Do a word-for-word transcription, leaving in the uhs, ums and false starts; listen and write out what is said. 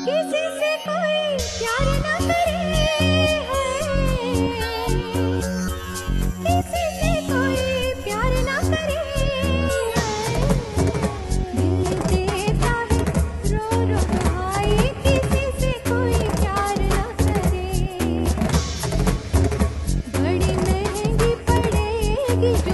किसी से कोई प्यार ना करे है, किसी से कोई प्यार ना करे है, दिल देता है रो रो भाई, किसी से कोई प्यार ना करे, बड़ी महंगी पड़ेगी।